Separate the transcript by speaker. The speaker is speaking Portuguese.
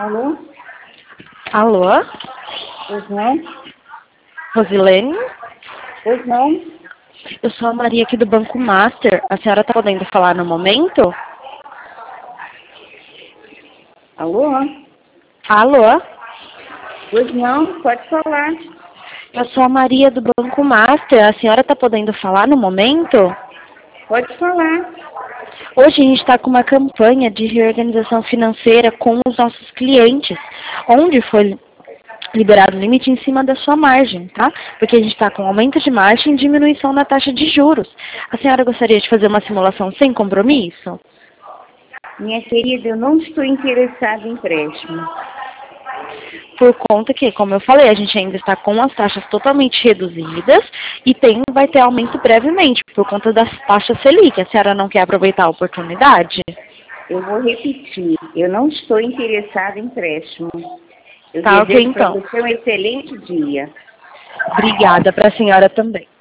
Speaker 1: Alô?
Speaker 2: Alô?
Speaker 1: Pois não?
Speaker 2: Rosilene?
Speaker 1: Pois não?
Speaker 2: Eu sou a Maria aqui do Banco Master. A senhora está podendo falar no momento?
Speaker 1: Alô?
Speaker 2: Alô?
Speaker 1: Pois não? Pode falar.
Speaker 2: Eu sou a Maria do Banco Master. A senhora está podendo falar no momento?
Speaker 1: Pode falar.
Speaker 2: Hoje a gente está com uma campanha de reorganização financeira com os nossos clientes, onde foi liberado o limite em cima da sua margem, tá? Porque a gente está com aumento de margem e diminuição na taxa de juros. A senhora gostaria de fazer uma simulação sem compromisso?
Speaker 1: Minha querida, eu não estou interessada em empréstimo.
Speaker 2: Por conta que, como eu falei, a gente ainda está com as taxas totalmente reduzidas e vai ter aumento brevemente, por conta das taxas Selic. A senhora não quer aproveitar a oportunidade?
Speaker 1: Eu vou repetir. Eu não estou interessada em empréstimo. Eu
Speaker 2: Tá, ok,
Speaker 1: desejo para
Speaker 2: então.
Speaker 1: você um excelente dia.
Speaker 2: Obrigada para a senhora também.